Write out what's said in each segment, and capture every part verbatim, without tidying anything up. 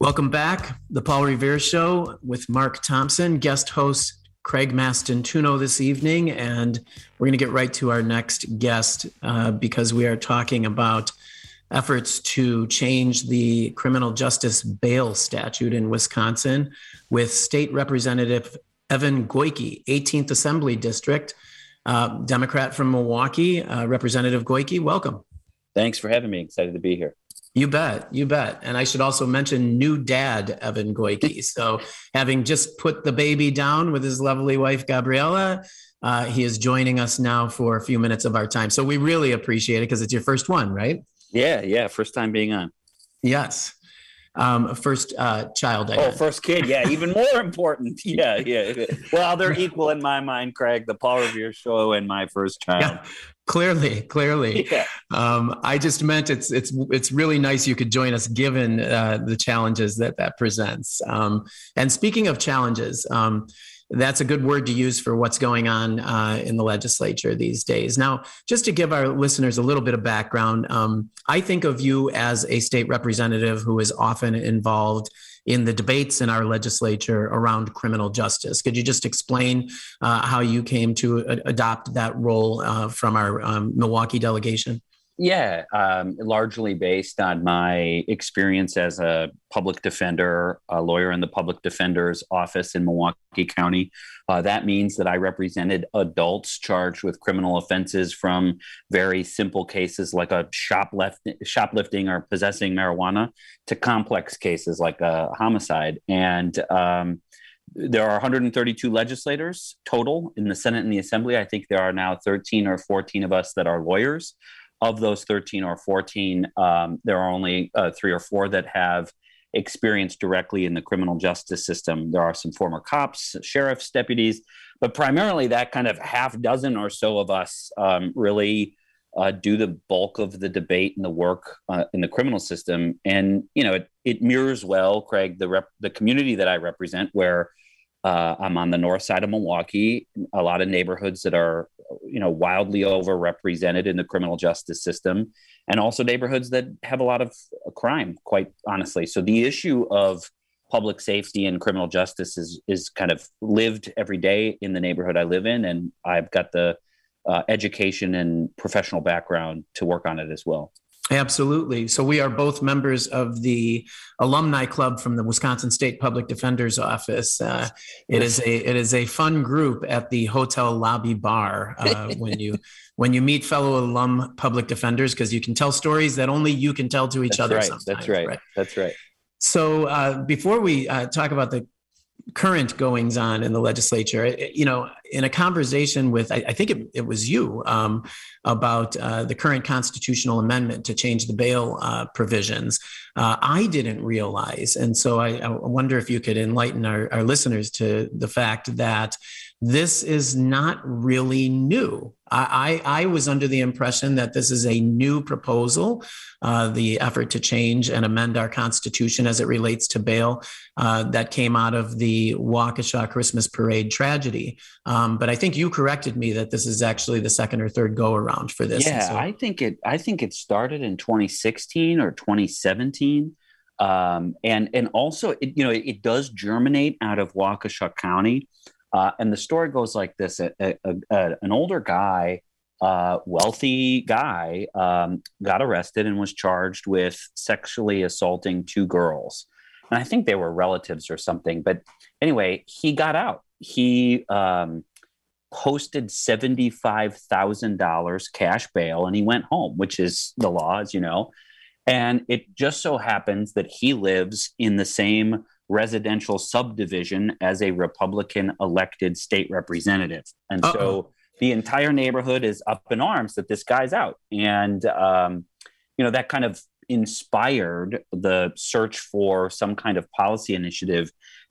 Welcome back. The Paul Revere Show with Mark Thompson, guest host Craig Mastantuono this evening. And we're going to get right to our next guest uh, because we are talking about efforts to change the criminal justice bail statute in Wisconsin with State Representative Evan Goyke, eighteenth Assembly District, uh, Democrat from Milwaukee. Uh, Representative Goyke, welcome. Thanks for having me. Excited to be here. You bet. You bet. And I should also mention new dad, Evan Goyke. So having just put the baby down with his lovely wife, Gabriella, uh, he is joining us now for a few minutes of our time. So we really appreciate it because it's your first one, right? Yeah. Yeah. First time being on. Yes. Um, first uh, child. I oh, had. First kid. Yeah. Even more important. Yeah. Yeah. Well, they're equal in my mind, Craig, the Paul Revere Show and my first child. Yeah. Clearly, clearly. Yeah. Um, I just meant it's it's it's really nice you could join us given uh, the challenges that that presents. Um, and speaking of challenges, um, that's a good word to use for what's going on uh, in the legislature these days. Now, just to give our listeners a little bit of background, um, I think of you as a state representative who is often involved in the debates in our legislature around criminal justice. Could you just explain uh, how you came to a- adopt that role uh, from our um, Milwaukee delegation? Yeah, um, largely based on my experience as a public defender, a lawyer in the public defender's office in Milwaukee County. Uh, that means that I represented adults charged with criminal offenses from very simple cases like a shoplift, shoplifting or possessing marijuana to complex cases like a homicide. And um, there are one hundred thirty-two legislators total in the Senate and the Assembly. I think there are now thirteen or fourteen of us that are lawyers. Of those thirteen or fourteen, um, there are only uh, three or four that have experience directly in the criminal justice system. There are some former cops, sheriffs, deputies, but primarily that kind of half dozen or so of us um, really uh, do the bulk of the debate and the work uh, in the criminal system. And, you know, it, it mirrors well, Craig, the rep- the community that I represent, where Uh, I'm on the north side of Milwaukee, a lot of neighborhoods that are, you know, wildly overrepresented in the criminal justice system, and also neighborhoods that have a lot of crime, quite honestly. So the issue of public safety and criminal justice is is kind of lived every day in the neighborhood I live in, and I've got the uh, education and professional background to work on it as well. Absolutely. So we are both members of the alumni club from the Wisconsin State Public Defender's Office. Uh, it is a it is a fun group at the hotel lobby bar uh, when you when you meet fellow alum public defenders, because you can tell stories that only you can tell to each That's other. Right. Sometimes, That's right. right. That's right. So uh, before we uh, talk about the current goings on in the legislature, you know, in a conversation with, I, I think it, it was you um, about uh, the current constitutional amendment to change the bail uh, provisions, uh, I didn't realize. And so I, I wonder if you could enlighten our, our listeners to the fact that this is not really new. I, I, I was under the impression that this is a new proposal, uh, the effort to change and amend our Constitution as it relates to bail uh, that came out of the Waukesha Christmas parade tragedy. Um, but I think you corrected me that this is actually the second or third go around for this. Yeah, so, I think it. I think it started in twenty sixteen or twenty seventeen, um, and and also it, you know it, it does germinate out of Waukesha County. Uh, and the story goes like this: a, a, a, an older guy, uh, wealthy guy, um, got arrested and was charged with sexually assaulting two girls. And I think they were relatives or something. But anyway, he got out. He um, posted seventy-five thousand dollars cash bail and he went home, which is the law, as you know. And it just so happens that he lives in the same residential subdivision as a Republican elected state representative. And Uh-oh. so the entire neighborhood is up in arms that this guy's out. And, um, you know, that kind of inspired the search for some kind of policy initiative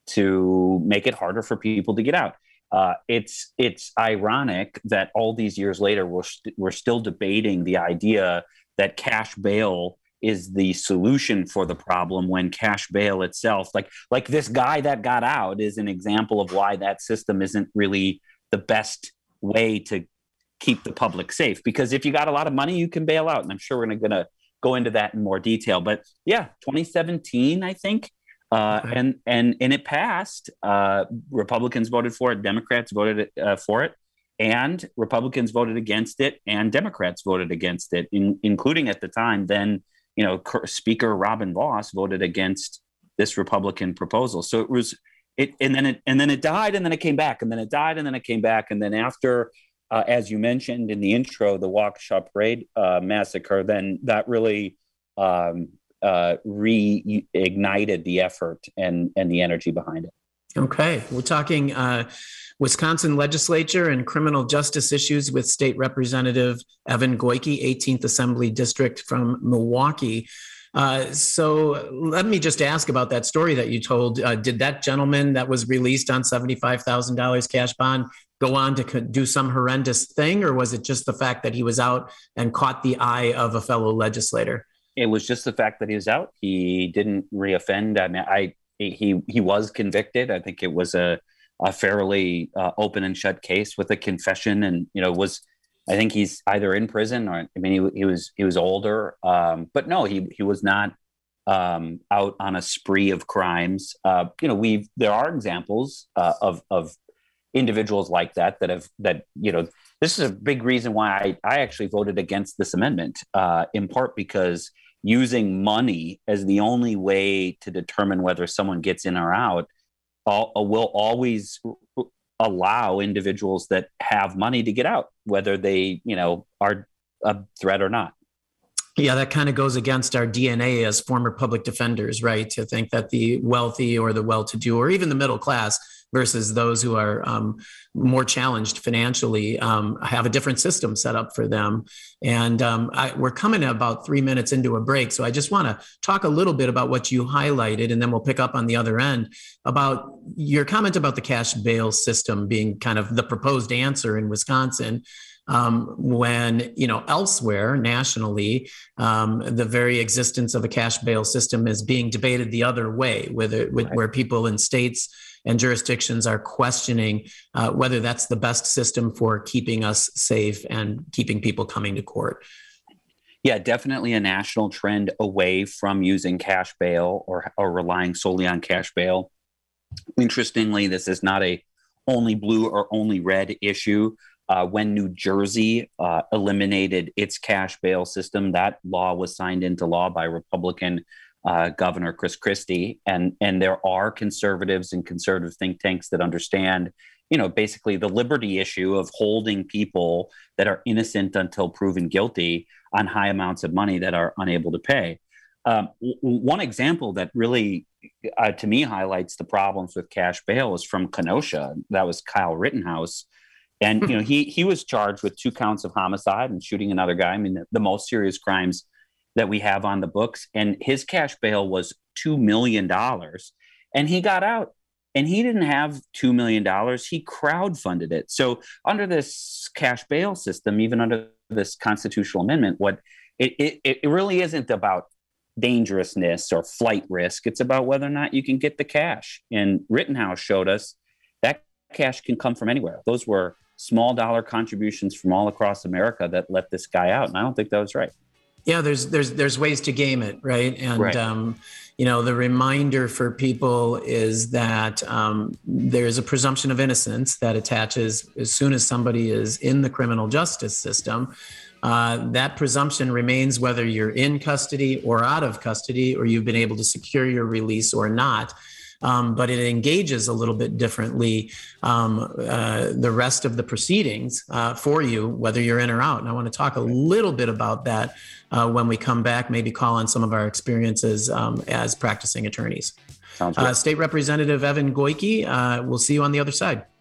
to make it harder for people to get out. Uh, it's it's ironic that all these years later, we're, st- we're still debating the idea that cash bail is the solution for the problem, when cash bail itself, like like this guy that got out, is an example of why that system isn't really the best way to keep the public safe. Because if you got a lot of money, you can bail out. And I'm sure we're going to go into that in more detail. But yeah, twenty seventeen, I think, Uh, Okay. and and and it passed. Uh, Republicans voted for it, Democrats voted uh, for it, and Republicans voted against it, and Democrats voted against it, in, including at the time then, you know, Speaker Robin Vos voted against this Republican proposal. So it was it, and then it and then it died, and then it came back, and then it died, and then it came back, and then after, uh, as you mentioned in the intro, the Waukesha Parade uh, massacre, then that really um, uh, reignited the effort and and the energy behind it. Okay, we're talking uh, Wisconsin legislature and criminal justice issues with State Representative Evan Goyke, eighteenth Assembly District from Milwaukee. Uh, so let me just ask about that story that you told. Uh, did that gentleman that was released on seventy-five thousand dollars cash bond go on to do some horrendous thing, or was it just the fact that he was out and caught the eye of a fellow legislator? It was just the fact that he was out. He didn't reoffend. I mean, I he he was convicted. I think it was a, a fairly uh, open and shut case with a confession, and you know was. I think he's either in prison or, I mean, he, he was he was older, um, but no, he he was not um, out on a spree of crimes. Uh, you know, we there are examples uh, of of individuals like that that have that you know. This is a big reason why I, I actually voted against this amendment, uh, in part because using money as the only way to determine whether someone gets in or out all, will always allow individuals that have money to get out, whether they, you know, are a threat or not. Yeah, that kind of goes against our D N A as former public defenders, right? To think that the wealthy or the well-to-do or even the middle class versus those who are um, more challenged financially um, have a different system set up for them. And um, I, we're coming about three minutes into a break. So I just want to talk a little bit about what you highlighted, and then we'll pick up on the other end about your comment about the cash bail system being kind of the proposed answer in Wisconsin. Um, when, you know, elsewhere nationally, um, the very existence of a cash bail system is being debated the other way, whether, right. where people in states and jurisdictions are questioning uh, whether that's the best system for keeping us safe and keeping people coming to court. Yeah, definitely a national trend away from using cash bail or, or relying solely on cash bail. Interestingly, this is not a only blue or only red issue. Uh, when New Jersey uh, eliminated its cash bail system, that law was signed into law by Republican uh, Governor Chris Christie. And, and there are conservatives and conservative think tanks that understand, you know, basically the liberty issue of holding people that are innocent until proven guilty on high amounts of money that are unable to pay. Um, w- one example that really, uh, to me, highlights the problems with cash bail is from Kenosha. That was Kyle Rittenhouse. And, you know, he he was charged with two counts of homicide and shooting another guy. I mean, the, the most serious crimes that we have on the books. And his cash bail was two million dollars. And he got out. And he didn't have two million dollars. He crowdfunded it. So under this cash bail system, even under this constitutional amendment, what it, it, it really isn't about dangerousness or flight risk. It's about whether or not you can get the cash. And Rittenhouse showed us that cash can come from anywhere. Those were small dollar contributions from all across America that let this guy out. And I don't think that was right. Yeah, there's there's there's ways to game it, right? And right. Um, you know, the reminder for people is that um, there's a presumption of innocence that attaches as soon as somebody is in the criminal justice system. Uh, that presumption remains whether you're in custody or out of custody, or you've been able to secure your release or not. Um, but it engages a little bit differently um, uh, the rest of the proceedings uh, for you, whether you're in or out. And I want to talk a little bit about that uh, when we come back, maybe call on some of our experiences um, as practicing attorneys. Sounds good. Uh, State Representative Evan Goyke, uh, we'll see you on the other side.